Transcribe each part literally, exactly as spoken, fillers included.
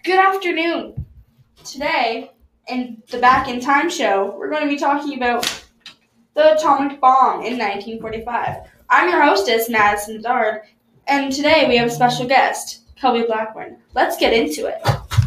Good afternoon. Today, in the Back in Time show, we're going to be talking about the atomic bomb in nineteen forty-five. I'm your hostess, Madison Dard, and today we have a special guest, Kelby Blackburn. Let's get into it.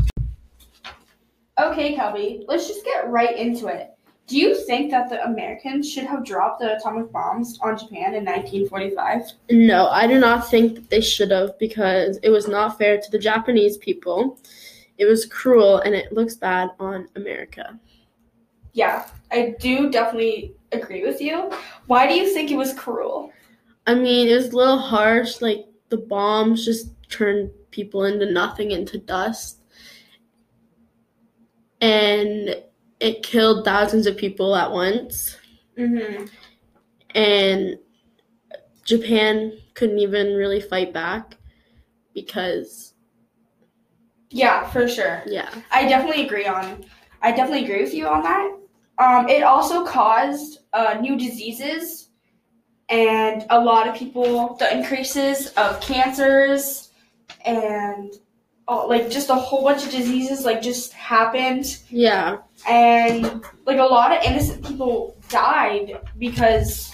Okay, Kelby, let's just get right into it. Do you think that the Americans should have dropped the atomic bombs on Japan in nineteen forty-five? No, I do not think that they should have, because it was not fair to the Japanese people. It was cruel, and it looks bad on America. Yeah, I do definitely agree with you. Why do you think it was cruel? I mean, it was a little harsh. Like, the bombs just turned people into nothing, into dust. And it killed thousands of people at once. Mm-hmm. And Japan couldn't even really fight back because... Yeah, for sure. Yeah. I definitely agree on, I definitely agree with you on that. Um, it also caused uh, new diseases and a lot of people, the increases of cancers and uh, like just a whole bunch of diseases like just happened. Yeah. And like a lot of innocent people died because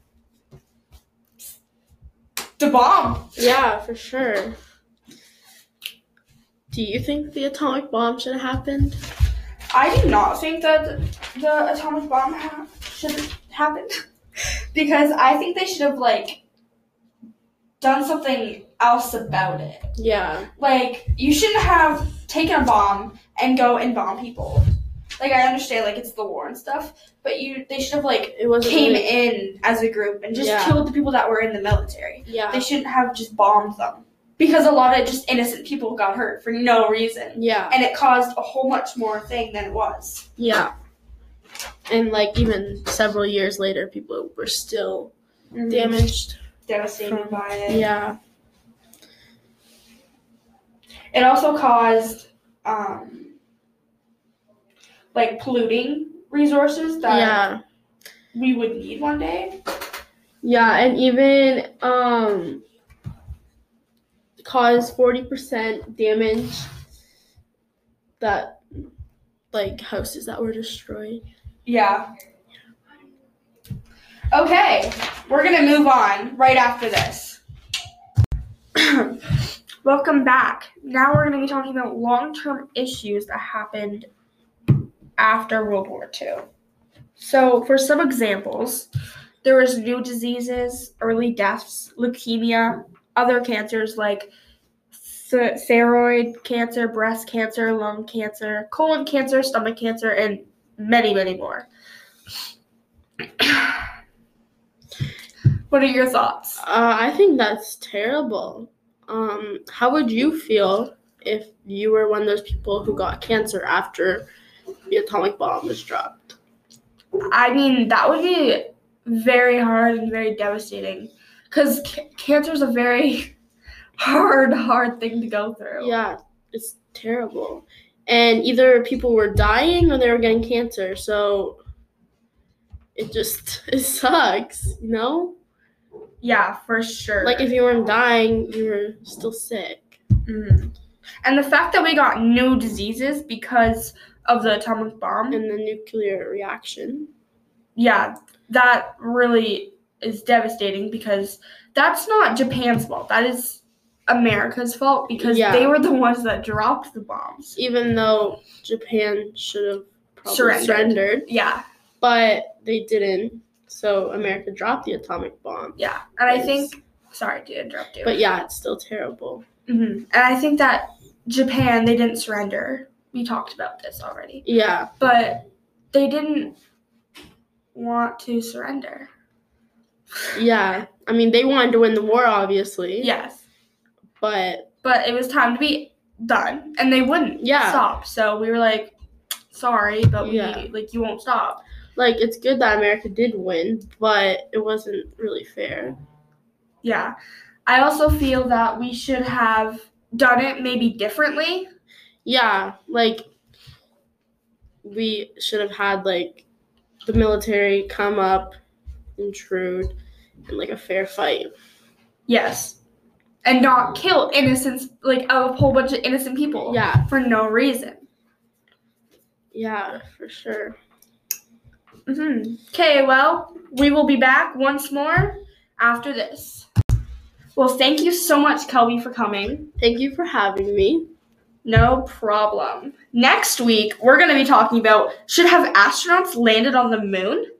the bomb. Yeah, for sure. Do you think the atomic bomb should have happened? I do not think that the atomic bomb ha- should have happened because I think they should have like done something else about it. Yeah. Like, you shouldn't have taken a bomb and go and bomb people. Like, I understand, like, it's the war and stuff, but you they should have, like, It wasn't came really... in as a group and just Yeah. killed the people that were in the military. Yeah. They shouldn't have just bombed them. Because a lot of just innocent people got hurt for no reason. Yeah. And it caused a whole much more thing than it was. Yeah. And, like, even several years later, people were still mm-hmm. damaged. Devastated from, by it. Yeah. It also caused, um, like, polluting resources that yeah. we would need one day. Yeah, and even um, caused forty percent damage that, like, houses that were destroyed. Yeah. Okay, we're going to move on right after this. Welcome back. Now we're going to be talking about long-term issues that happened after World War Two. So, for some examples, there was new diseases, early deaths, leukemia, other cancers like th- thyroid cancer, breast cancer, lung cancer, colon cancer, stomach cancer, and many, many more. What are your thoughts? Uh, I think that's terrible. Um, how would you feel if you were one of those people who got cancer after the atomic bomb was dropped? I mean, that would be very hard and very devastating because c- cancer is a very hard, hard thing to go through. Yeah, it's terrible. And either people were dying or they were getting cancer, so it just, it sucks, you know? Yeah, for sure. Like, if you weren't dying, you were still sick. Mm-hmm. And the fact that we got new diseases because of the atomic bomb. And the nuclear reaction. Yeah, that really is devastating because that's not Japan's fault. That is America's fault because yeah. they were the ones that dropped the bombs. Even though Japan should have probably surrendered. surrendered. Yeah. But they didn't. So America dropped the atomic bomb. Yeah, and I think, sorry to interrupt you. But yeah, it's still terrible. Mm-hmm. And I think that Japan, they didn't surrender. We talked about this already. Yeah. But they didn't want to surrender. Yeah. I mean, they wanted to win the war, obviously. Yes. But. But it was time to be done. And they wouldn't yeah. stop. So we were like, sorry, but we, yeah. like, you won't stop. Like, it's good that America did win, but it wasn't really fair. Yeah. I also feel that we should have done it maybe differently. Yeah. Like, we should have had, like, the military come up, intrude, and, like, a fair fight. Yes. and not kill innocents, like a whole bunch of innocent people Yeah. for no reason. Yeah, for sure. Mm-hmm. Okay, well, we will be back once more after this. Well, thank you so much, Kelby, for coming. Thank you for having me. No problem. Next week, we're going to be talking about, should have astronauts landed on the moon?